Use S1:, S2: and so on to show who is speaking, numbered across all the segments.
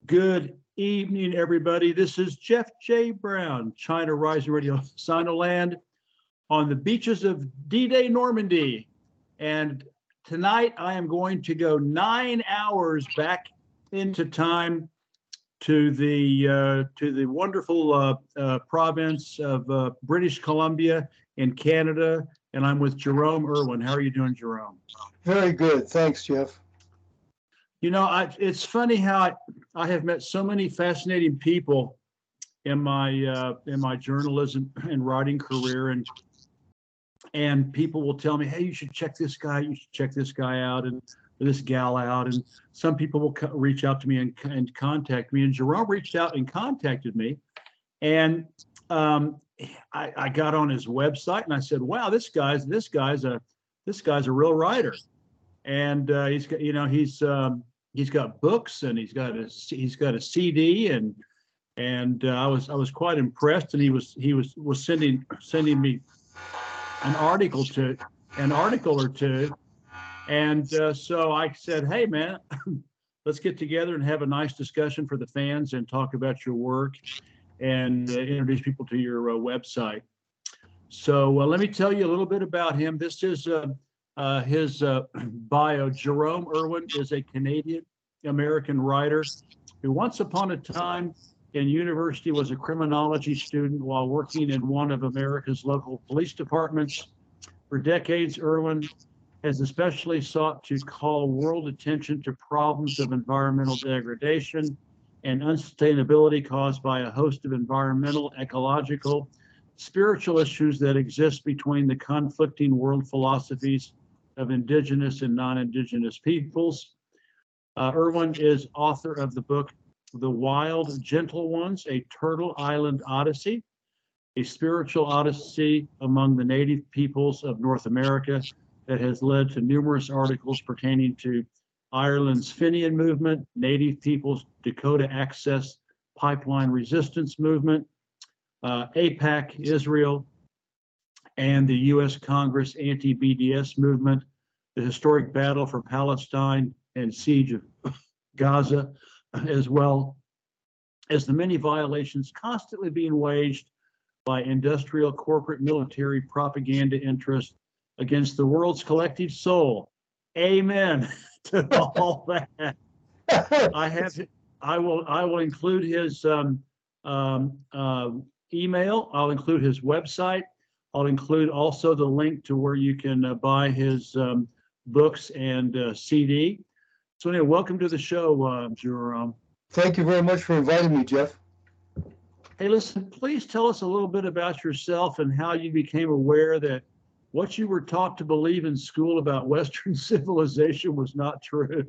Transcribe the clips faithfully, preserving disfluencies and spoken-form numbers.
S1: Good evening, everybody. This is Jeff J. Brown, China Rising Radio Sinoland on the beaches of D-Day Normandy. And tonight I am going to go nine hours back into time to the uh, to the wonderful uh, uh, province of uh, British Columbia in Canada. And I'm with Jerome Irwin. How are you doing, Jerome?
S2: Very good. Thanks, Jeff.
S1: You know, I, it's funny how I, I have met so many fascinating people in my uh, in my journalism and writing career, and and people will tell me, "Hey, you should check this guy. You should check this guy out, and this gal out." And some people will co- reach out to me and, and contact me. And Jerome reached out and contacted me, and um, I, I got on his website and I said, "Wow, this guy's this guy's a this guy's a real writer." And uh, he's got, you know, he's um, he's got books and he's got a he's got a C D, and and uh, I was I was quite impressed. And he was he was was sending sending me an article to an article or two, and uh, so I said, "Hey, man, let's get together and have a nice discussion for the fans and talk about your work and uh, introduce people to your uh, website." So uh, let me tell you a little bit about him. This is. Uh, Uh, his uh, bio. Jerome Irwin is a Canadian-American writer who once upon a time in university was a criminology student while working in one of America's local police departments. For decades, Irwin has especially sought to call world attention to problems of environmental degradation and unsustainability caused by a host of environmental, ecological, spiritual issues that exist between the conflicting world philosophies of indigenous and non-indigenous peoples. Uh, Irwin is author of the book, The Wild Gentle Ones, A Turtle Island Odyssey, a spiritual odyssey among the native peoples of North America that has led to numerous articles pertaining to Ireland's Fenian movement, Native Peoples Dakota Access Pipeline Resistance Movement, uh, AIPAC, Israel, and the U S Congress anti-B D S movement, the historic battle for Palestine and siege of Gaza, as well as the many violations constantly being waged by industrial, corporate, military propaganda interests against the world's collective soul. Amen to all that. I have, I will, I will include his um, um, uh, email. I'll include his website. I'll include also the link to where you can uh, buy his um, books and uh, C D. So anyway, welcome to the show, uh, Jerome.
S2: Thank you very much for inviting me, Jeff.
S1: Hey, listen, please tell us a little bit about yourself and how you became aware that what you were taught to believe in school about Western civilization was not true.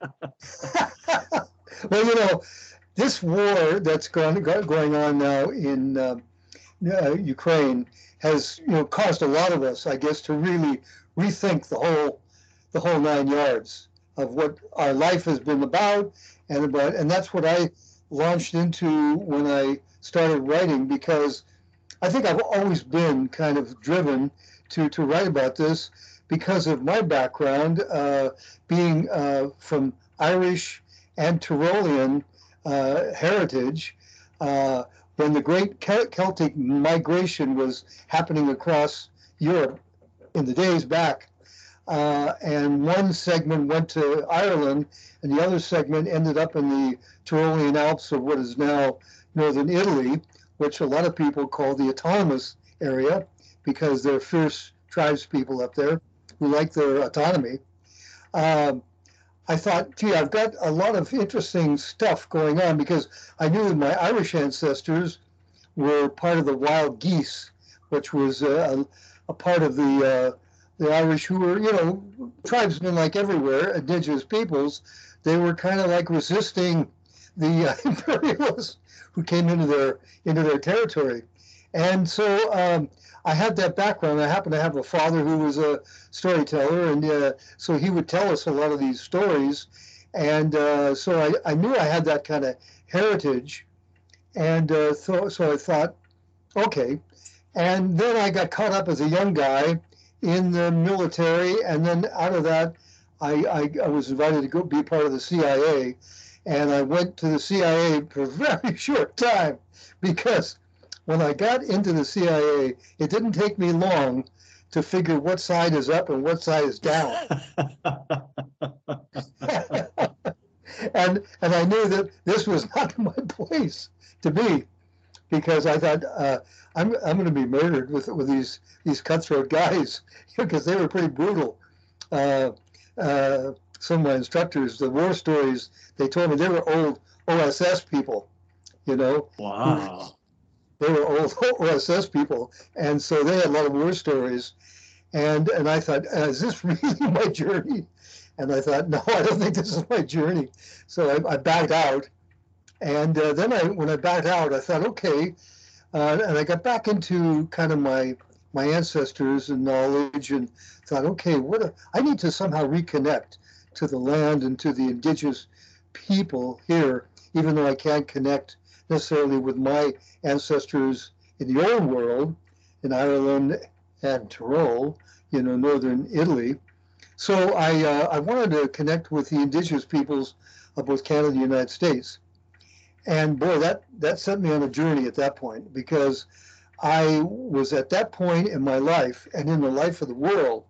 S2: Well, you know, this war that's going, going on now in uh, uh, Ukraine has, you know, caused a lot of us, I guess, to really rethink the whole, the whole nine yards of what our life has been about, and about, and that's what I launched into when I started writing, because I think I've always been kind of driven to to write about this because of my background, uh, being uh, from Irish and Tyrolean uh, heritage. Uh, when the great Celtic migration was happening across Europe in the days back. Uh, and one segment went to Ireland, and the other segment ended up in the Tyrolean Alps of what is now northern Italy, which a lot of people call the autonomous area, because they're fierce tribes people up there who like their autonomy. Um, I thought, gee, I've got a lot of interesting stuff going on, because I knew that my Irish ancestors were part of the wild geese, which was uh, a, a part of the uh, the Irish who were, you know, tribesmen like everywhere, indigenous peoples. They were kind of like resisting the uh, imperialists who came into their into their territory. And so um, I had that background. I happened to have a father who was a storyteller, and uh, so he would tell us a lot of these stories. And uh, so I, I knew I had that kind of heritage. And uh, so, so I thought, okay. And then I got caught up as a young guy in the military, and then out of that, I, I, I was invited to go be part of the C I A. and I went to the C I A for a very short time because when I got into the C I A, it didn't take me long to figure what side is up and what side is down. and and I knew that this was not my place to be, because I thought uh, I'm I'm going to be murdered with with these these cutthroat guys because they were pretty brutal. Uh, uh, some of my instructors, the war stories they told me, they were old O S S people, you know.
S1: Wow.
S2: They were old O S S people, and so they had a lot of war stories. And and I thought, is this really my journey? And I thought, no, I don't think this is my journey. So I, I backed out. And uh, then I, when I backed out, I thought, okay. Uh, and I got back into kind of my my ancestors and knowledge, and thought, okay, what a, I need to somehow reconnect to the land and to the indigenous people here, even though I can't connect necessarily with my ancestors in the old world, in Ireland and Tyrol, you know, northern Italy. So I uh, I wanted to connect with the indigenous peoples of both Canada and the United States. And boy, that, that sent me on a journey at that point, because I was at that point in my life and in the life of the world.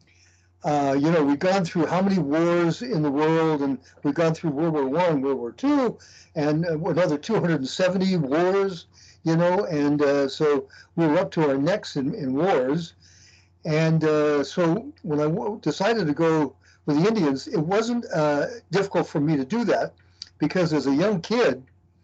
S2: Uh, you know, we've gone through how many wars in the world, and we've gone through World War One, World War Two, and another two hundred seventy wars, you know, and uh, so we were up to our necks in, in wars. And uh, so when I w- decided to go with the Indians, it wasn't uh, difficult for me to do that, because as a young kid,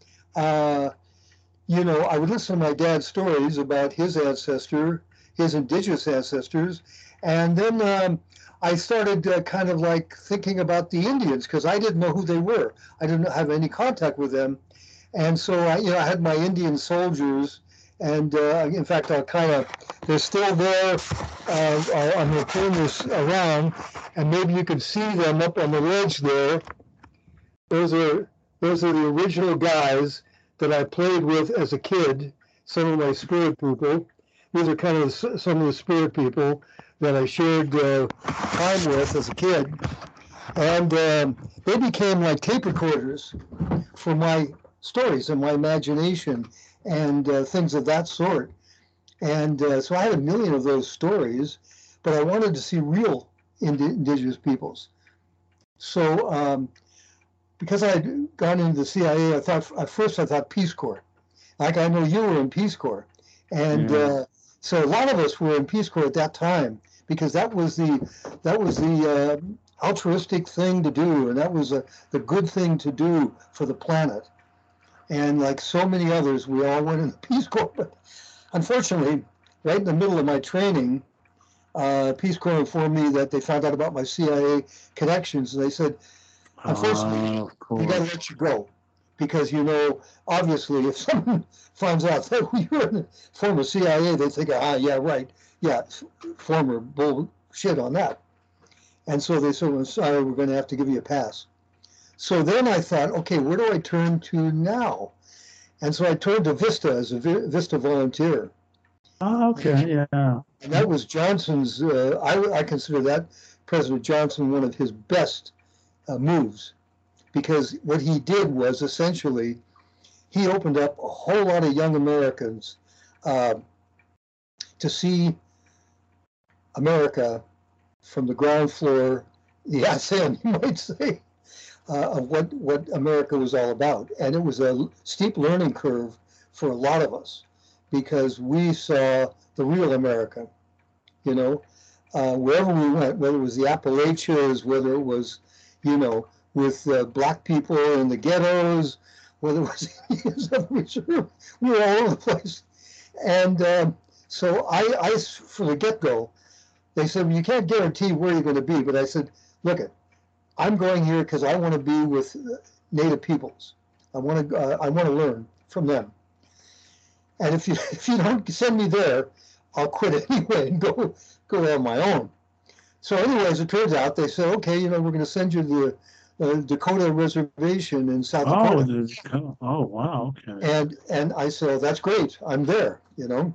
S2: uh, you know, I would listen to my dad's stories about his ancestor, his indigenous ancestors, and then um, I started uh, kind of like thinking about the Indians, because I didn't know who they were. I didn't have any contact with them, and so I, you know, I had my Indian soldiers, and uh, in fact, I kind of, they're still there. Uh, I'm going to turn this around, and maybe you can see them up on the ledge there. Those are those are the original guys that I played with as a kid, some of my spirit people. These are kind of some of the spirit people that I shared uh, time with as a kid. And um, they became like tape recorders for my stories and my imagination and uh, things of that sort. And uh, so I had a million of those stories, but I wanted to see real ind- indigenous peoples. So um, because I had gone into the C I A, I thought at first I thought Peace Corps. Like, I know you were in Peace Corps, and
S1: Yeah.
S2: uh, so a lot of us were in Peace Corps at that time, because that was the that was the uh, altruistic thing to do, and that was a, the good thing to do for the planet. And like so many others, we all went in the Peace Corps. But unfortunately, right in the middle of my training, uh, Peace Corps informed me that they found out about my C I A connections, and they said, unfortunately,
S1: Uh, of
S2: we got to
S1: course.
S2: let you go, because, you know, obviously, if someone finds out that you're in the former C I A, they think, ah, yeah, right, yeah, former bullshit on that. And so they said, well, sorry, we're going to have to give you a pass. So then I thought, okay, where do I turn to now? And so I turned to Vista as a Vista volunteer.
S1: Oh, okay. Yeah.
S2: And that was Johnson's, uh, I, I consider that President Johnson one of his best uh, moves, because what he did was essentially he opened up a whole lot of young Americans uh, to see America from the ground floor, the ascent, you might say, uh, of what, what America was all about. And it was a steep learning curve for a lot of us, because we saw the real America, you know, uh, wherever we went, whether it was the Appalachians, whether it was, you know, with uh, black people in the ghettos, whether it was Indians of the reserve, we were all over the place. And um, so I, I, from the get-go, they said, well, you can't guarantee where you're going to be. But I said, look, it, I'm going here because I want to be with Native peoples. I want to, uh, I want to learn from them. And if you if you don't send me there, I'll quit anyway and go go on my own. So, anyways, it turns out they said, okay, you know, we're going to send you to the uh, Dakota Reservation in South
S1: Oh,
S2: Dakota.
S1: the, oh, wow. Okay.
S2: And and I said, oh, that's great. I'm there, you know.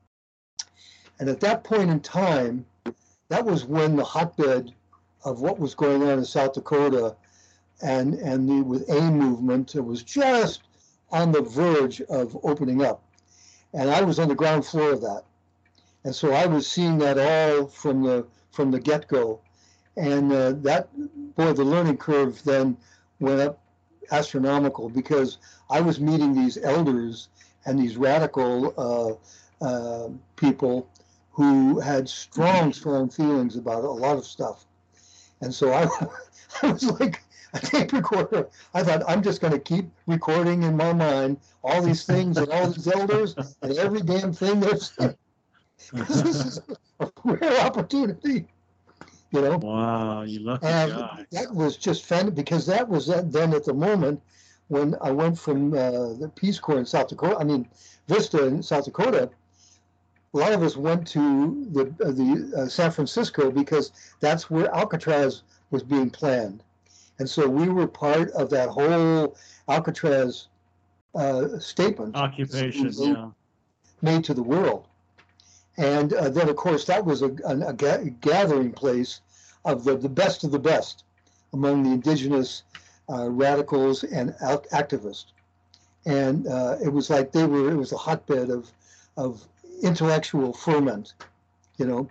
S2: And at that point in time, that was when the hotbed of what was going on in South Dakota and and the with A movement, it was just on the verge of opening up, and I was on the ground floor of that, and so I was seeing that all from the from the get-go, and uh, that boy, the learning curve then went up astronomical because I was meeting these elders and these radical uh, uh, people who had strong, strong feelings about a lot of stuff. And so I, I was like a tape recorder. I thought, I'm just going to keep recording in my mind all these things and all these elders and every damn thing they're saying. Because this is a rare opportunity, you know.
S1: Wow, you lucky
S2: And
S1: guy.
S2: that was just fun because that was then at the moment when I went from uh, the Peace Corps in South Dakota, I mean, Vista in South Dakota. A lot of us went to the uh, the uh, San Francisco because that's where Alcatraz was being planned, and so we were part of that whole Alcatraz uh, statement
S1: Occupation,
S2: made,
S1: yeah.
S2: made to the world. And uh, then, of course, that was a, a, a gathering place of the, the best of the best among the indigenous uh, radicals and activists. And uh, it was like they were, it was a hotbed of, of intellectual ferment, you know.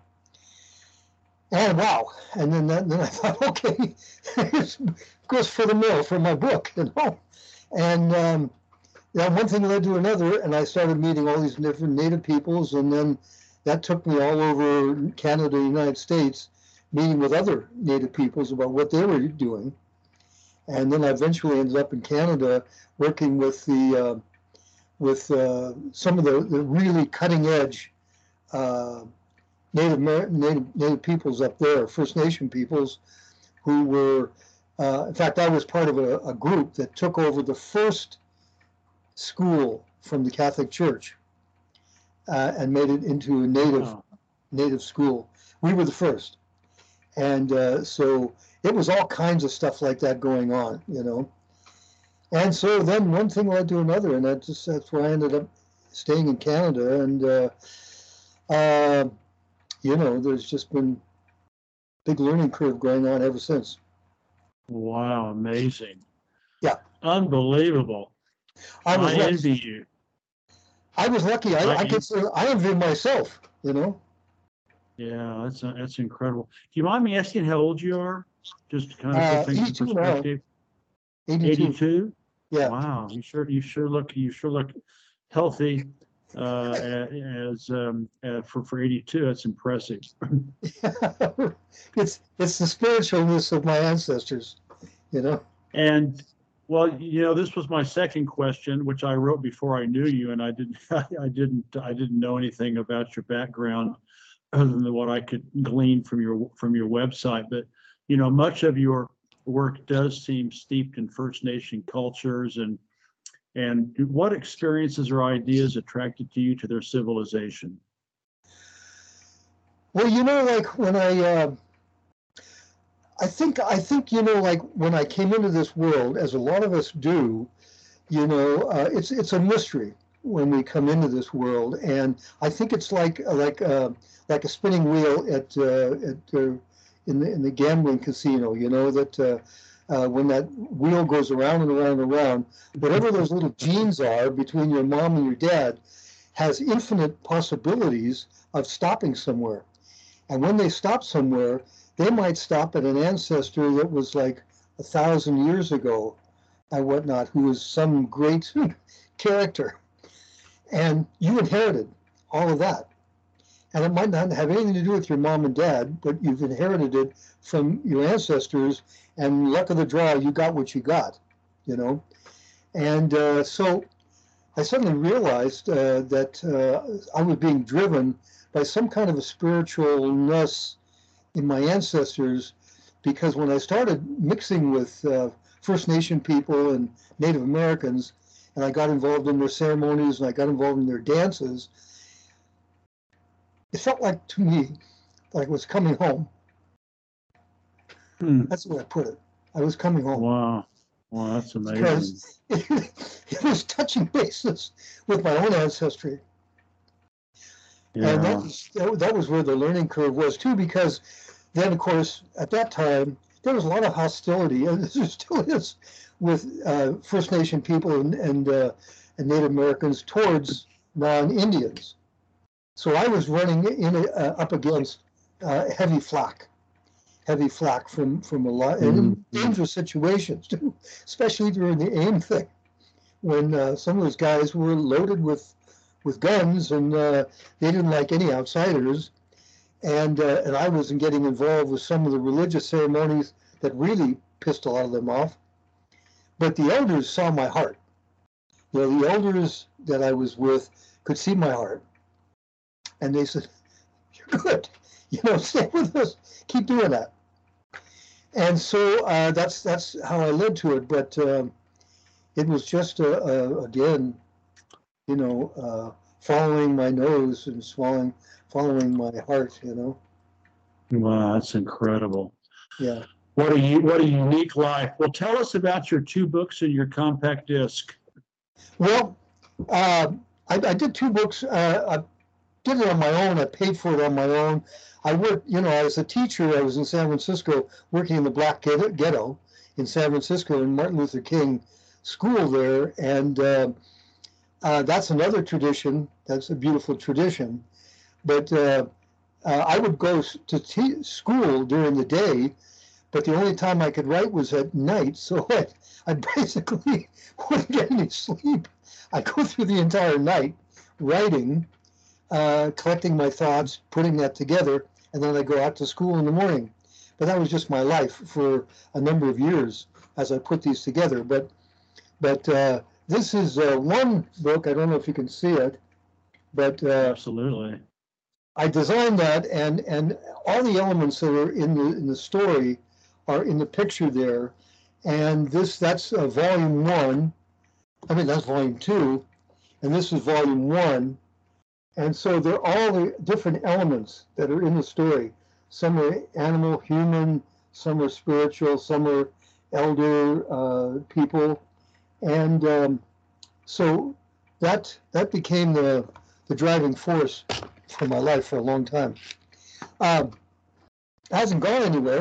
S2: And wow. And then, that, then I thought, okay, it goes for the mill for my book, you know. And um, yeah, one thing led to another, and I started meeting all these different Native peoples, and then that took me all over Canada, United States, meeting with other Native peoples about what they were doing. And then I eventually ended up in Canada working with the uh, with uh, some of the, the really cutting edge uh, Native, Native Native peoples up there, First Nation peoples, who were, uh, in fact, I was part of a, a group that took over the first school from the Catholic Church uh, and made it into a native
S1: Wow.
S2: native school. We were the first, and uh, so it was all kinds of stuff like that going on, you know. And so then one thing led to another, and that just that's where I ended up staying in Canada. And uh, uh, you know, there's just been a big learning curve going on ever since.
S1: Wow, amazing.
S2: Yeah.
S1: Unbelievable.
S2: I was
S1: I
S2: lucky.
S1: envy you.
S2: I was lucky. I,
S1: I
S2: I
S1: en-
S2: consider I envy myself, you know.
S1: Yeah, that's that's incredible. Do you mind me asking how old you are? Just to kind of
S2: Uh,
S1: put things in
S2: eighty-two now.
S1: perspective.
S2: eighty-two.
S1: eighty-two?
S2: Yeah.
S1: Wow, you sure you sure look you sure look healthy uh, as um, uh, for for eighty-two. That's impressive.
S2: it's it's the spiritualness of my ancestors, you know.
S1: And well, you know, this was my second question, which I wrote before I knew you, and I didn't I didn't I didn't know anything about your background other than what I could glean from your from your website. But you know, much of your work does seem steeped in First Nation cultures, and and what experiences or ideas attracted to you to their civilization?
S2: Well, you know, like when I, uh, I think, I think, you know, like when I came into this world, as a lot of us do, you know, uh, it's it's a mystery when we come into this world, and I think it's like like uh, like a spinning wheel at uh, at uh, in the in the gambling casino. You know that uh, uh, when that wheel goes around and around and around, whatever those little genes are between your mom and your dad, has infinite possibilities of stopping somewhere. And when they stop somewhere, they might stop at an ancestor that was like a thousand years ago and whatnot, who was some great character. And you inherited all of that. And it might not have anything to do with your mom and dad, but you've inherited it from your ancestors, and luck of the draw, you got what you got, you know? And uh, so I suddenly realized uh, that uh, I was being driven by some kind of a spiritualness in my ancestors, because when I started mixing with uh, First Nation people and Native Americans, and I got involved in their ceremonies and I got involved in their dances, it felt like to me like I was coming home.
S1: Hmm.
S2: That's the way I put it. I was coming home.
S1: Wow, wow, that's amazing.
S2: Because it, it was touching bases with my own ancestry.
S1: Yeah.
S2: And that was, that was where the learning curve was too, because then, of course, at that time, there was a lot of hostility, and there still is, with uh, First Nation people and and, uh, and Native Americans towards non-Indians. So I was running in uh, up against uh, heavy flak, heavy flak from from a lot, and in dangerous situations too, especially during the AIM thing, when uh, some of those guys were loaded with with guns, and uh, they didn't like any outsiders. And uh, and I wasn't getting involved with some of the religious ceremonies that really pissed a lot of them off. But the elders saw my heart. You know, the elders that I was with could see my heart, and they said, "You're good. You know, stay with us. Keep doing that." And so uh, that's that's how I led to it. But um, it was just uh, uh, again, you know, uh, following my nose and swallowing. Following my heart, you know.
S1: Wow, that's incredible.
S2: Yeah.
S1: What a what a unique life. Well, tell us about your two books and your compact disc.
S2: Well, uh, I, I did two books. Uh, I did it on my own. I paid for it on my own. I worked, you know, as a teacher. I was in San Francisco working in the Black Ghetto in San Francisco in Martin Luther King School there, and uh, uh, that's another tradition. That's a beautiful tradition. But uh, uh, I would go to t- school during the day, but the only time I could write was at night. So I, I basically wouldn't get any sleep. I go through the entire night writing, uh, collecting my thoughts, putting that together, and then I go out to school in the morning. But that was just my life for a number of years as I put these together. But but uh, this is uh, one book. I don't know if you can see it, but uh,
S1: absolutely.
S2: I designed that, and and all the elements that are in the in the story are in the picture there, and this that's uh, volume one. I mean that's volume two, and this is volume one, and so they're all the different elements that are in the story. Some are animal, human, some are spiritual, some are elder uh, people, and um, so that that became the the driving force for my life for a long time. Um, it hasn't gone anywhere.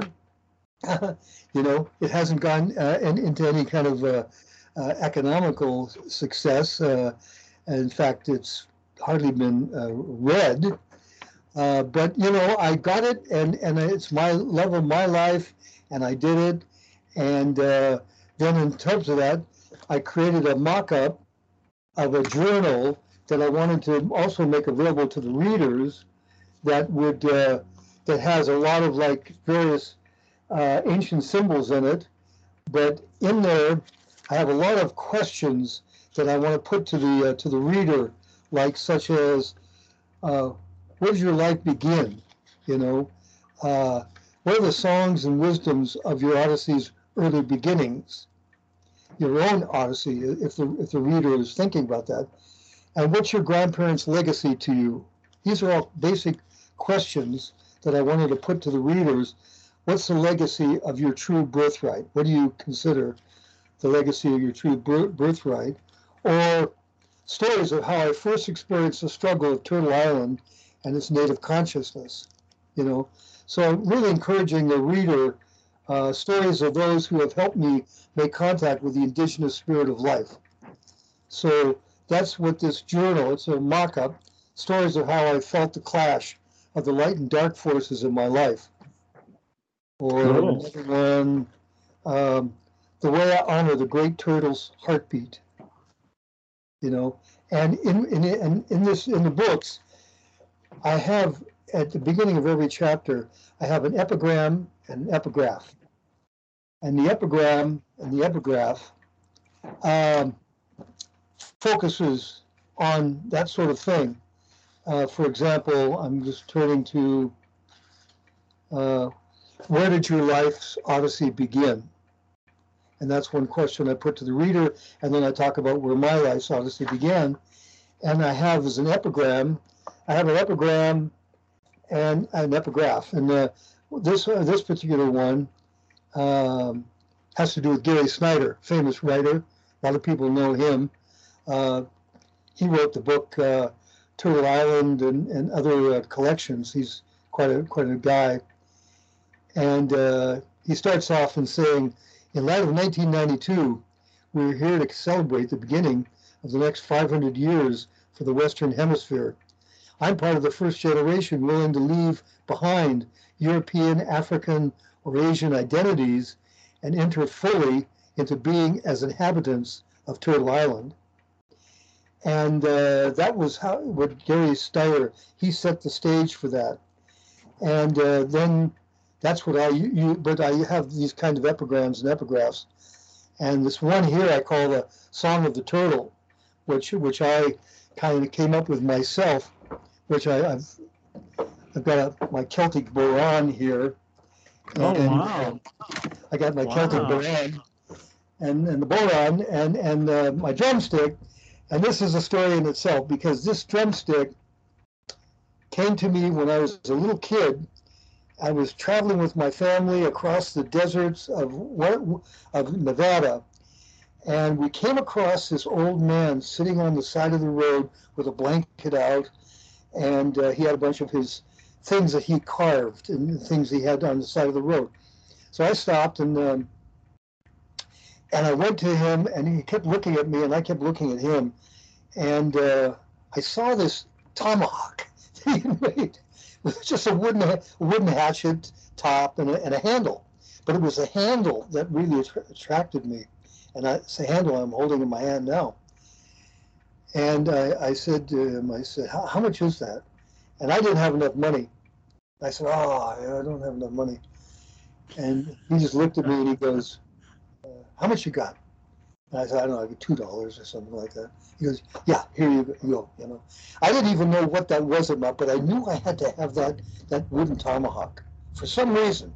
S2: You know, it hasn't gone uh, in, into any kind of uh, uh, economical success. Uh, in fact, it's hardly been uh, read. Uh, but you know, I got it, and and it's my love of my life, and I did it. And uh, then, in terms of that, I created a mock-up of a journal that I wanted to also make available to the readers, that would uh, that has a lot of like various uh, ancient symbols in it, but in there I have a lot of questions that I want to put to the uh, to the reader, like such as uh, where does your life begin? You know, uh, what are the songs and wisdoms of your Odyssey's early beginnings? Your own Odyssey, if the if the reader is thinking about that. And what's your grandparents' legacy to you? These are all basic questions that I wanted to put to the readers. What's the legacy of your true birthright? What do you consider the legacy of your true birthright? Or stories of how I first experienced the struggle of Turtle Island and its native consciousness. You know, so I'm really encouraging the reader uh, stories of those who have helped me make contact with the indigenous spirit of life. So that's what this journal, it's a mock-up, stories of how I felt the clash of the light and dark forces in my life. Or
S1: Cool.
S2: another one, um, the way I honor the great turtle's heartbeat. You know, and in in in, in this in the books, I have at the beginning of every chapter, I have an epigram and an epigraph. And the epigram and the epigraph um, focuses on that sort of thing. Uh, for example, I'm just turning to uh, where did your life's odyssey begin? And that's one question I put to the reader, and then I talk about where my life's odyssey began. And I have as an epigram, I have an epigram and an epigraph. And uh, this uh, this particular one um, has to do with Gary Snyder, famous writer. A lot of people know him. Uh, he wrote the book uh, Turtle Island and, and other uh, collections. He's quite a quite a guy. And uh, he starts off in saying, in light of nineteen ninety-two, we're here to celebrate the beginning of the next five hundred years for the Western Hemisphere. I'm part of the first generation willing to leave behind European, African, or Asian identities and enter fully into being as inhabitants of Turtle Island. And uh, that was how, what Gary Steyer, he set the stage for that. And uh, then that's what I, you, but I have these kind of epigrams and epigraphs. And this one here I call the Song of the Turtle, which which I kind of came up with myself, which I, I've I've got a, my Celtic bodhrán here.
S1: Oh,
S2: and,
S1: wow.
S2: uh, I got my
S1: Wow.
S2: Celtic bodhrán and, and the bodhrán and, and uh, my drumstick. And this is a story in itself, because this drumstick came to me when I was a little kid. I was traveling with my family across the deserts of, of Nevada, and we came across this old man sitting on the side of the road with a blanket out, and uh, he had a bunch of his things that he carved and things he had on the side of the road. So I stopped and um, and I went to him, and he kept looking at me, and I kept looking at him, and uh, I saw this tomahawk that he made with just a wooden a wooden hatchet top and a, and a handle, but it was a handle that really attra attracted me, and I, it's a handle I'm holding in my hand now. And I, I said to him, I said, how, how much is that? And I didn't have enough money. I said, oh, I don't have enough money. And he just looked at me and he goes, uh, how much you got? And I said, I don't know, like two dollars or something like that. He goes, yeah, here you go. You know, I didn't even know what that was about, but I knew I had to have that that wooden tomahawk for some reason.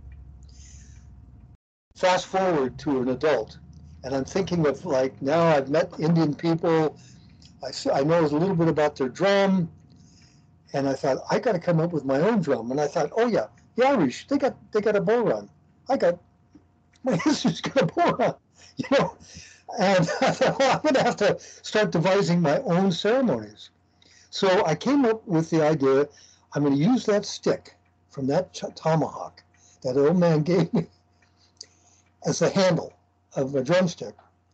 S2: Fast forward to an adult, and I'm thinking of, like, now I've met Indian people. I I know a little bit about their drum, and I thought I got to come up with my own drum. And I thought, oh yeah, the Irish, they got they got a bodhrán. I got my sister's got a bodhrán, you know. And I thought, well, I'm going to have to start devising my own ceremonies. So I came up with the idea, I'm going to use that stick from that tomahawk that old man gave me as the handle of a drumstick.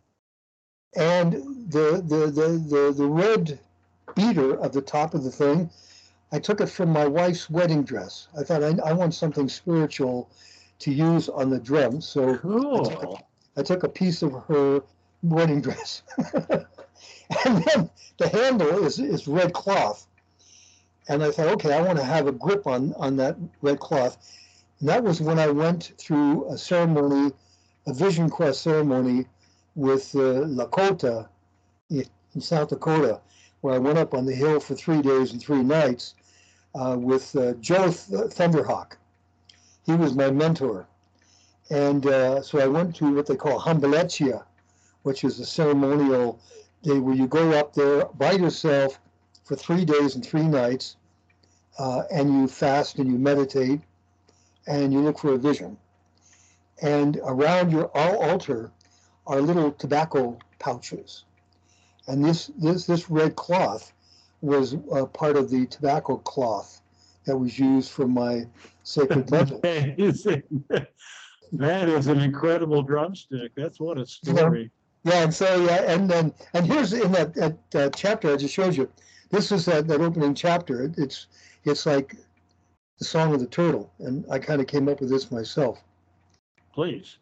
S2: And the, the, the, the, the red beater of the top of the thing, I took it from my wife's wedding dress. I thought, I, I want something spiritual to use on the drum. So
S1: Cool.
S2: I took a, I took a piece of her wedding dress. And then the handle is, is red cloth. And I thought, okay, I want to have a grip on, on that red cloth. And that was when I went through a ceremony, a Vision Quest ceremony with uh, Lakota in South Dakota, where I went up on the hill for three days and three nights uh, with uh, Joe Th Thunderhawk. He was my mentor. And uh, so I went to what they call Hambalechia, which is a ceremonial day where you go up there by yourself for three days and three nights, uh, and you fast and you meditate, and you look for a vision. And around your altar are little tobacco pouches. And this, this, this red cloth was uh, part of the tobacco cloth that was used for my sacred metal.
S1: Amazing. That is an incredible drumstick. That's what a story.
S2: Yeah, and so yeah, and then and here's in that, that uh, chapter I just showed you. This is that, that opening chapter. It, it's it's like the Song of the Turtle, and I kind of came up with this myself.
S1: Please.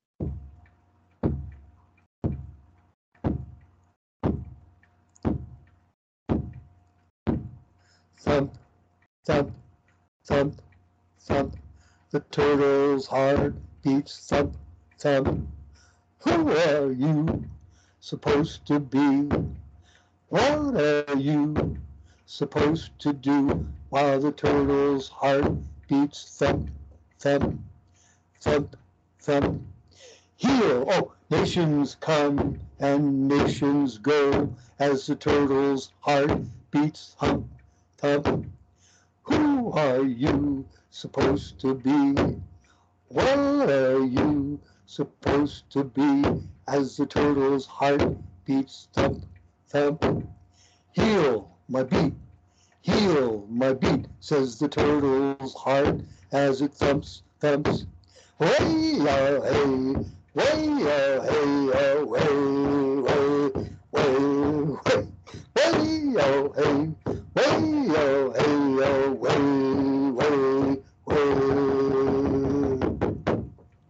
S2: Thump, thump, thump, thump. The turtle's heart beats thump, thump. Who are you supposed to be? What are you supposed to do while the turtle's heart beats thump, thump, thump, thump? Heal! Oh, nations come and nations go as the turtle's heart beats thump, thump. Who are you supposed to be? What are you supposed to be as the turtle's heart beats thump, thump? Heal my beat, heal my beat, says the turtle's heart as it thumps, thumps. Way-oh, hey, way-oh, hey-oh, way, way, way, way. Way-oh, hey, way-oh, hey-oh, way, way, way.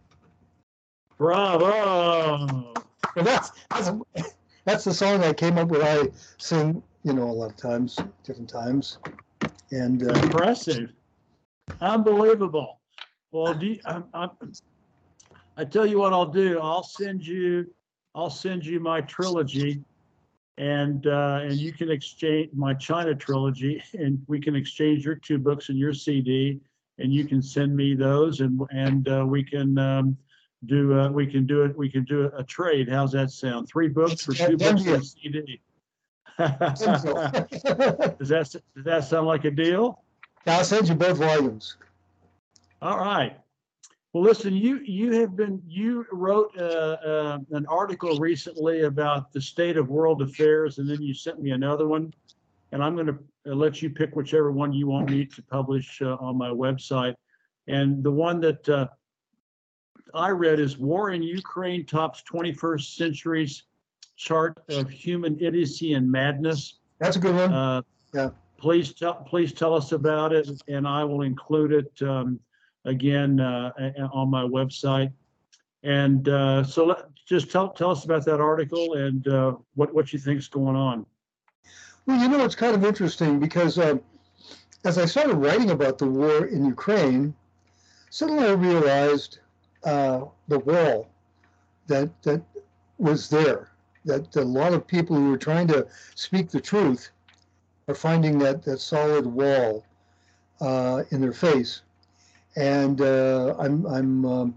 S1: Bravo.
S2: Well, that's, that's, that's the song I came up with. I sing, you know, a lot of times, different times. And uh,
S1: Impressive. Unbelievable. Well, do you, I, I, I tell you what I'll do. I'll send you, I'll send you my trilogy, and uh, and you can exchange my China trilogy, and we can exchange your two books and your C D, and you can send me those, and and uh, we can um, do uh, we can do it we can do a, a trade. How's that sound? Three books for two
S2: Done
S1: books and
S2: deal.
S1: a C D.
S2: Done deal.
S1: Does that does that sound like a deal?
S2: I'll send you both volumes.
S1: All right. Well, listen, you you have been you wrote uh, uh, an article recently about the state of world affairs, and then you sent me another one, and I'm going to let you pick whichever one you want me to publish uh, on my website. And the one that uh, I read is "War in Ukraine Tops twenty-first Century's Chart of Human Idiocy and Madness."
S2: That's a good one.
S1: Uh,
S2: yeah.
S1: Please tell please tell us about it, and I will include it um, again uh, on my website. And uh, so let, just tell tell us about that article and uh, what what you think is going on.
S2: Well, you know, it's kind of interesting because uh, as I started writing about the war in Ukraine, suddenly I realized uh, the wall that that was there. That a lot of people who were trying to speak the truth are finding that that solid wall uh, in their face. And uh, I'm I'm um,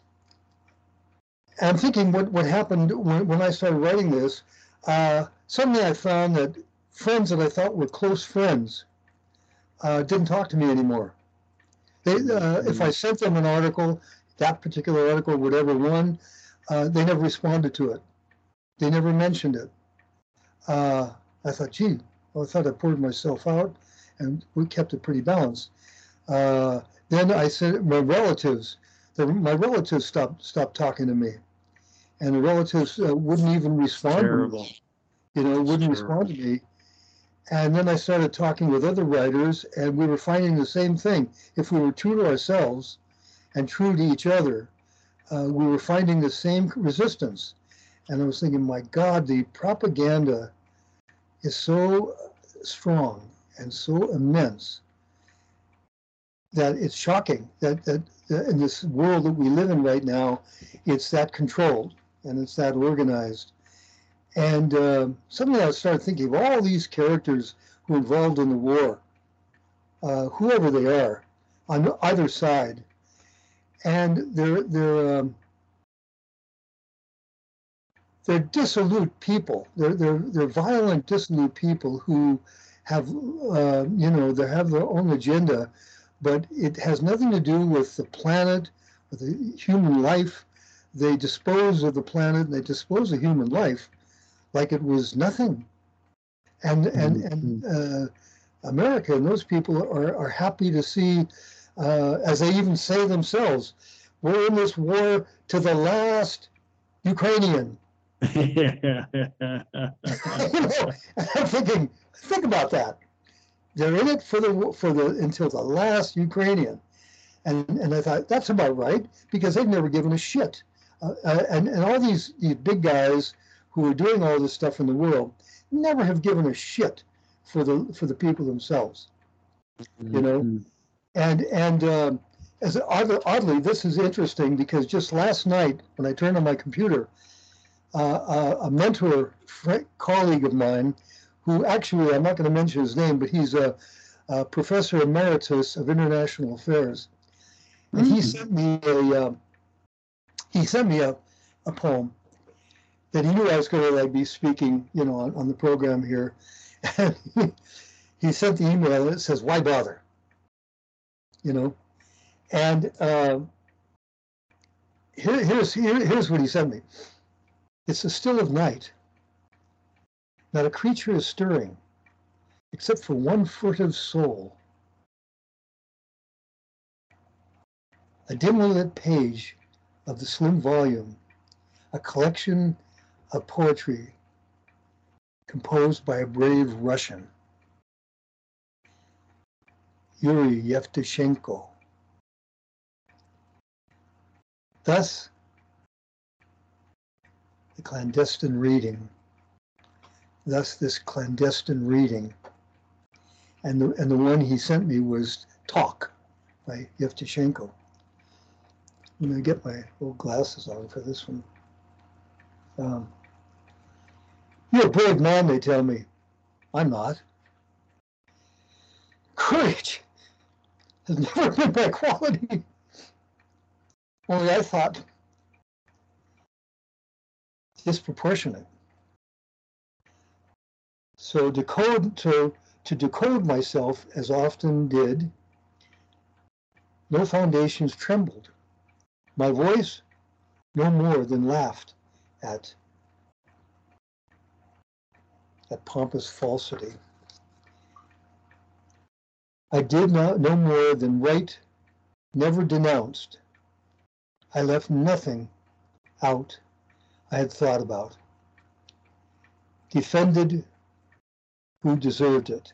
S2: I'm thinking what what happened when, when I started writing this. Uh, suddenly I found that friends that I thought were close friends uh, didn't talk to me anymore. They, uh, if I sent them an article, that particular article, whatever one, uh, they never responded to it. They never mentioned it. Uh, I thought, gee, I thought I poured myself out, and we kept it pretty balanced. Uh, then I said, my relatives, the, my relatives stopped stopped talking to me, and the relatives uh, wouldn't even respond.
S1: Terrible.
S2: To me, you know,
S1: That's
S2: wouldn't
S1: terrible.
S2: respond to me. And then I started talking with other writers, and we were finding the same thing. If we were true to ourselves and true to each other, uh, we were finding the same resistance. And I was thinking, my God, the propaganda is so strong and so immense that it's shocking that, that, that in this world that we live in right now, it's that controlled and it's that organized. And uh, suddenly I started thinking of all these characters who are involved in the war, uh, whoever they are, on either side. And they're, they're, um, they're dissolute people. They're, they're, they're violent, dissolute people who have, uh, you know, they have their own agenda, but it has nothing to do with the planet, with the human life. They dispose of the planet and they dispose of human life like it was nothing. And and and uh, America and those people are, are happy to see, uh, as they even say themselves, we're in this war to the last Ukrainian. You know, I'm thinking, think about that. They're in it for the for the until the last Ukrainian, and and I thought that's about right because they've never given a shit. Uh, and and all these these big guys who are doing all this stuff in the world never have given a shit for the for the people themselves, you know. Mm-hmm. And and uh, as oddly, this is interesting because just last night when I turned on my computer, uh, a mentor friend, colleague of mine, who actually I'm not going to mention his name, but he's a, a professor emeritus of international affairs, and mm-hmm. he sent me a uh, he sent me a, a poem that he knew I was going to like be speaking, you know, on, on the program here. And he, he sent the email and it says, "Why bother?" You know, and uh, here, here's here, here's what he sent me. It's the still of night. Not a creature is stirring, except for one furtive soul. a dimly lit page of the slim volume, a collection of poetry composed by a brave Russian, Yuri Yevtushenko. Thus, the clandestine reading, thus this clandestine reading, and the, and the one he sent me was Talk by Yevtushenko. I'm going to get my old glasses on for this one. Um, You're a brave man, they tell me. I'm not. Courage has never been my quality. Only I thought disproportionate. So decode to, to decode myself as often did, no foundations trembled. My voice no more than laughed at, at pompous falsity. I did not no more than write, never denounced. I left nothing out I had thought about. Defended who deserved it.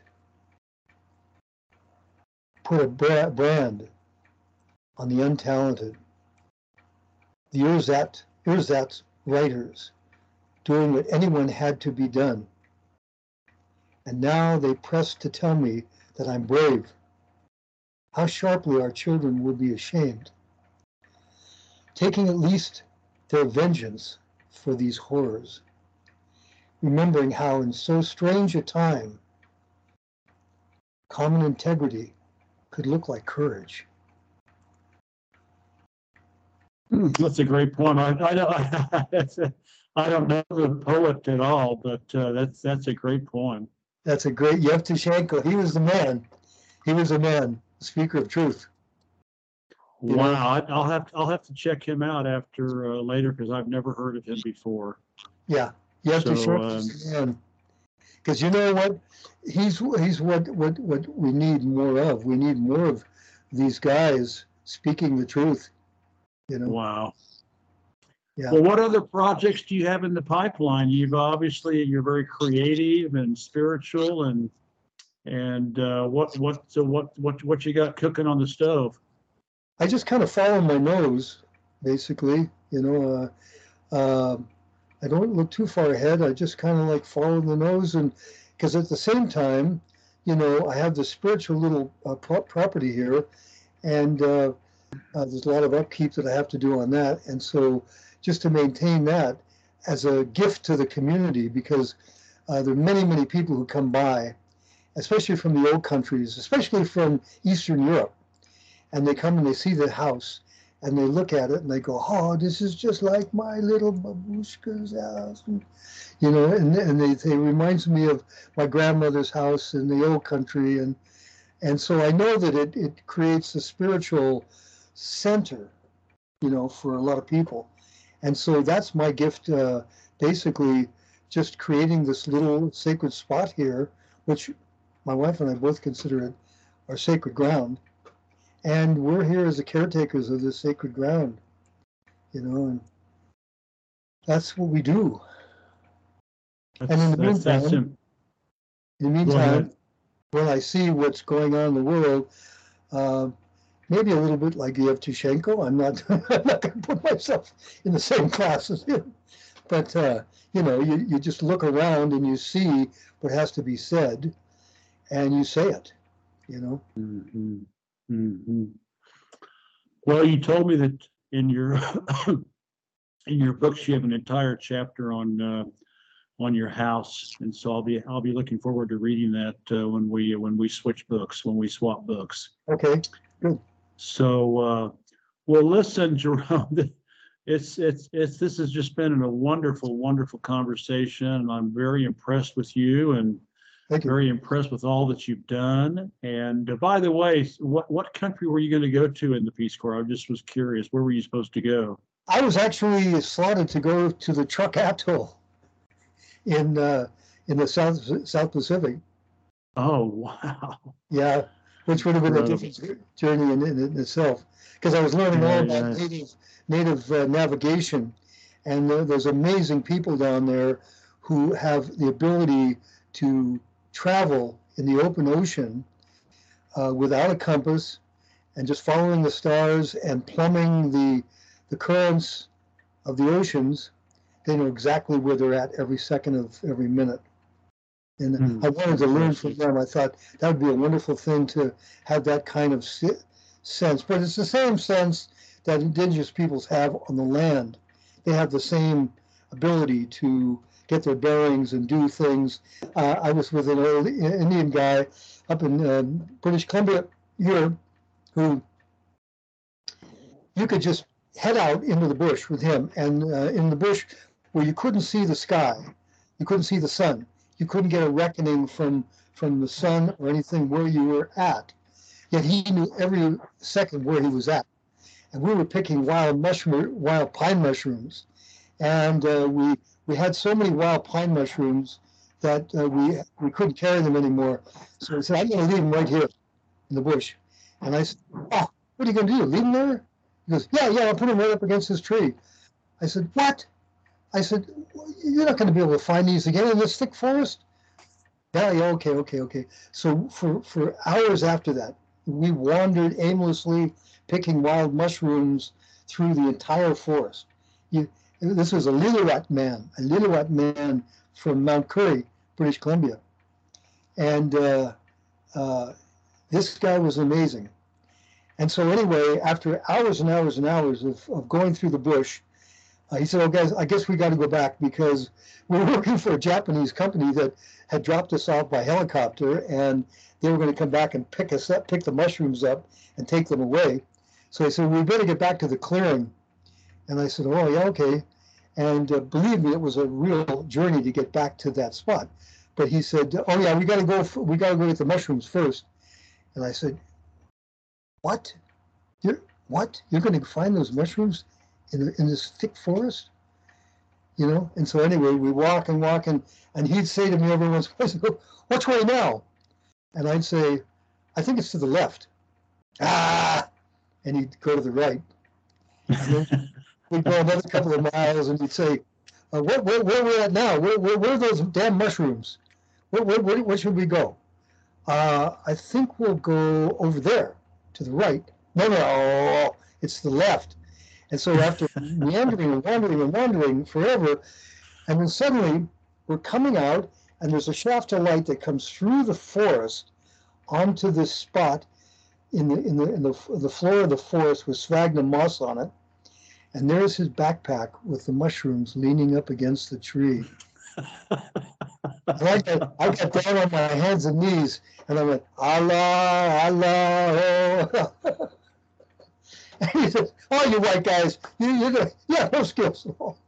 S2: Put a brand on the untalented. The ersatz, ersatz writers doing what anyone had to be done. And now they press to tell me that I'm brave. How sharply our children will be ashamed. Taking at least their vengeance for these horrors. Remembering how in so strange a time, common integrity could look like courage.
S1: That's a great point. I, I, don't, that's a, I don't know the poet at all, but uh, that's that's a great poem.
S2: That's a great Yevtushenko. He was the man. He was a man, speaker of truth.
S1: You wow, I, I'll have I'll have to check him out after uh, later because I've never heard of him before.
S2: Yeah, Yevtushenko, so, um, because you know what, he's he's what what what we need more of. We need more of these guys speaking the truth. You know.
S1: Wow.
S2: Yeah.
S1: Well, what other projects do you have in the pipeline? You've obviously you're very creative and spiritual, and and uh, what what so what what what you got cooking on the stove?
S2: I just kind of follow my nose, basically. You know, uh, uh, I don't look too far ahead. I just kind of like follow the nose, and because at the same time, you know, I have this spiritual little uh, pro- property here, and uh, uh, there's a lot of upkeep that I have to do on that, and so just to maintain that as a gift to the community, because uh, there are many, many people who come by, especially from the old countries, especially from Eastern Europe, and they come and they see the house, and they look at it and they go, "Oh, this is just like my little babushka's house," and, you know, and and they they reminds me of my grandmother's house in the old country, and and so I know that it it creates a spiritual center, you know, for a lot of people. And so that's my gift, uh, basically just creating this little sacred spot here, which my wife and I both consider it our sacred ground. And we're here as the caretakers of this sacred ground, you know, and that's what we do.
S1: That's,
S2: and in the
S1: that's,
S2: meantime,
S1: that's
S2: in the meantime, when I see what's going on in the world, uh, maybe a little bit like Yevtushenko. I'm not, I'm not going to put myself in the same class as him. But, uh, you know, you, you just look around and you see what has to be said, and you say it, you know.
S1: Mm-hmm. Mm-hmm. Well, you told me that in your in your books you have an entire chapter on uh, on your house, and so I'll be I'll be looking forward to reading that uh, when we when we switch books, when we swap books.
S2: Okay, good.
S1: So, uh, well, listen, Jerome, it's, it's, it's, this has just been a wonderful, wonderful conversation. And I'm very impressed with you and
S2: Thank you.
S1: very impressed with all that you've done. And uh, by the way, what, what country were you going to go to in the Peace Corps? I just was curious. Where were you supposed to go?
S2: I was actually slotted to go to the Truk Atoll in, uh, in the South, South Pacific.
S1: Oh, wow.
S2: Yeah. which would have been a
S1: Incredible.
S2: different journey in, in, in itself. Because I was learning all
S1: Yeah,
S2: about
S1: yeah.
S2: native native uh, navigation, and uh, there's amazing people down there who have the ability to travel in the open ocean uh, without a compass and just following the stars and plumbing the the currents of the oceans. They know exactly where they're at every second of every minute. And
S1: Hmm.
S2: I wanted to learn from
S1: Impressive.
S2: them. I thought that would be a wonderful thing to have that kind of si- sense. But it's the same sense that indigenous peoples have on the land. They have the same ability to get their bearings and do things. Uh, I was with an old Indian guy up in uh, British Columbia here who you could just head out into the bush with him, and uh, in the bush where you couldn't see the sky, you couldn't see the sun, you couldn't get a reckoning from from the sun or anything where you were at. Yet he knew every second where he was at, and we were picking wild mushroom, wild pine mushrooms, and uh, we we had so many wild pine mushrooms that uh, we we couldn't carry them anymore. So I said, I'm going to leave them right here in the bush. And I said, oh, what are you going to do? Leave them there? He goes, yeah, yeah, I'll put them right up against this tree. I said, what? I said, you're not going to be able to find these again in this thick forest? Yeah, yeah, okay, okay, okay. So for, for hours after that, we wandered aimlessly, picking wild mushrooms through the entire forest. You, this was a Lillooet man, a Lillooet man from Mount Currie, British Columbia. And uh, uh, this guy was amazing. And so anyway, after hours and hours and hours of, of going through the bush, uh, he said, oh, guys, I guess we got to go back because we're working for a Japanese company that had dropped us off by helicopter, and they were going to come back and pick us up, pick the mushrooms up and take them away. So he said, we better get back to the clearing. And I said, oh, yeah, okay. And uh, believe me, it was a real journey to get back to that spot. But he said, oh, yeah, we got to go, for, we got to go get the mushrooms first. And I said, what? You're, what? You're going to find those mushrooms in, the, in this thick forest? You know? And so anyway, we walk and walk, and, and he'd say to me every once in a while, which way now? And I'd say, I think it's to the left. Ah! And he'd go to the right. And then we'd go another couple of miles, and he'd say, uh, where, where, where are we at now? Where, where, where are those damn mushrooms? Where, where, where, where should we go? Uh, I think we'll go over there to the right. No, no, it's the left. And so after meandering and wandering and wandering forever, and then suddenly we're coming out, and there's a shaft of light that comes through the forest onto this spot in the in the in the, the floor of the forest with sphagnum moss on it. And there's his backpack with the mushrooms leaning up against the tree. And I got, I got down on my hands and knees, and I went, Allah, Allah, oh. And he said, oh, you white guys, you, you're gonna, you have no skills at all.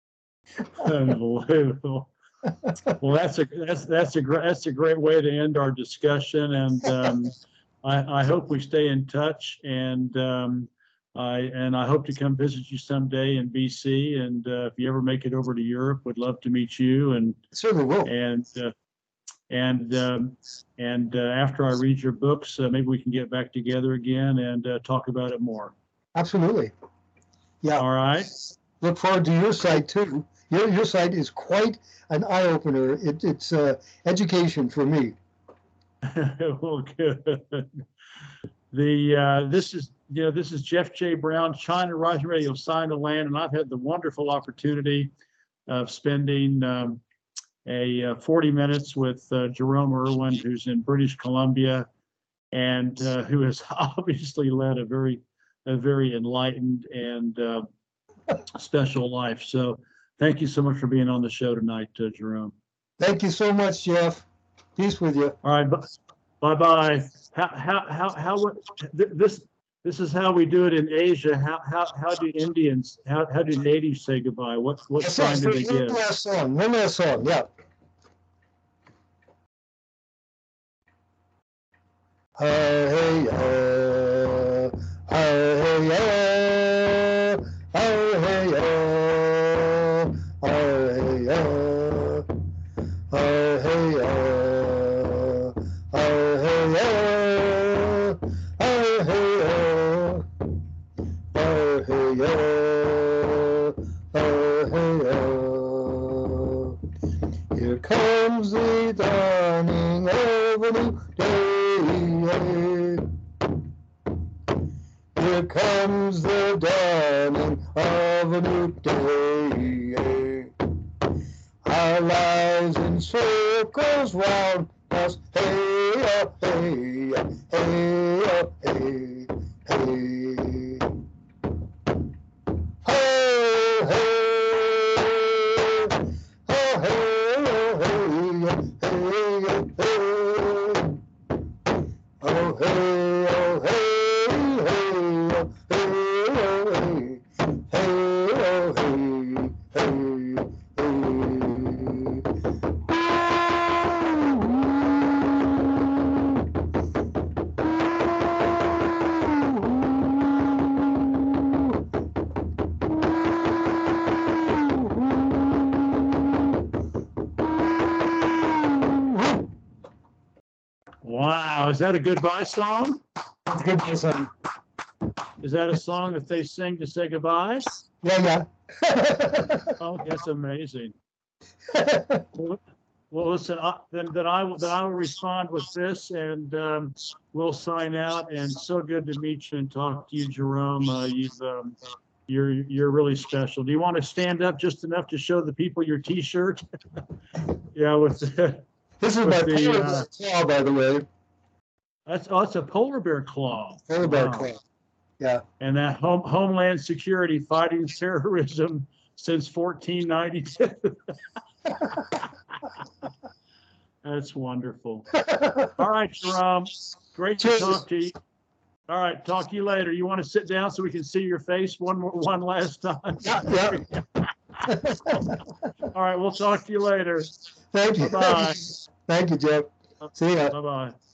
S1: Unbelievable. Well, that's a that's that's a great that's a great way to end our discussion, and um, I, I hope we stay in touch, and um, I and I hope to come visit you someday in B C, and uh, if you ever make it over to Europe, would love to meet you, and
S2: Certainly will.
S1: and uh, and um, and uh, after I read your books, uh, maybe we can get back together again and uh, talk about it more.
S2: Absolutely. Yeah.
S1: All right.
S2: Look forward to your site too. Your your site is quite an eye opener. It, it's uh, education for me.
S1: Well, good. The uh, this is you know this is Jeff J. Brown, China Rising Radio, Sign of Land, and I've had the wonderful opportunity of spending um, a uh, forty minutes with uh, Jerome Irwin, who's in British Columbia, and uh, who has obviously led a very a very enlightened and uh, special life. So thank you so much for being on the show tonight, uh, Jerome.
S2: Thank you so much, Jeff. Peace with you.
S1: All right, bye bye. How how how how this this is how we do it in Asia. How how how do Indians how how do natives say goodbye? What what sign do they
S2: One
S1: give?
S2: last song. One last song. Yeah. Hey, uh, hey, uh, hey, uh, hey, uh, hey, uh, hey, uh. dawning of a new day. Here comes the dawning of a new day. Our lives in circles round us. Hey, oh, hey, hey, oh, hey, hey. Oh, hey, oh, hey, oh, hey, hey, hey. Oh, hey, oh, hey, hey, oh, hey, oh, hey, hey, oh, hey, hey, hey.
S1: Wow, is that a goodbye song?
S2: That's good for some.
S1: Is that a song that they sing to say goodbye?
S2: Yeah, yeah.
S1: Oh, that's amazing. Well, well, listen, I- then, then I will, then I will respond with this and, um, we'll sign out. And so good to meet you and talk to you, Jerome. Uh, you've, um, you're, you're really special. Do you want to stand up just enough to show the people your T-shirt? Yeah, with the,
S2: This is
S1: with
S2: my
S1: the,
S2: polar
S1: uh,
S2: bear claw, by the way.
S1: that's, oh, it's a polar bear claw.
S2: Polar bear
S1: Wow.
S2: claw. Yeah.
S1: And that home, Homeland Security fighting terrorism since fourteen ninety-two. That's wonderful. All right, Jerome. Great to
S2: Cheers.
S1: talk to you. All right, talk to you later. You want to sit down so we can see your face one more, one last time?
S2: Yeah, yeah.
S1: All right, we'll talk to you later.
S2: Thank you.
S1: Bye-bye.
S2: Thank you, Jeff. See ya.
S1: Bye-bye.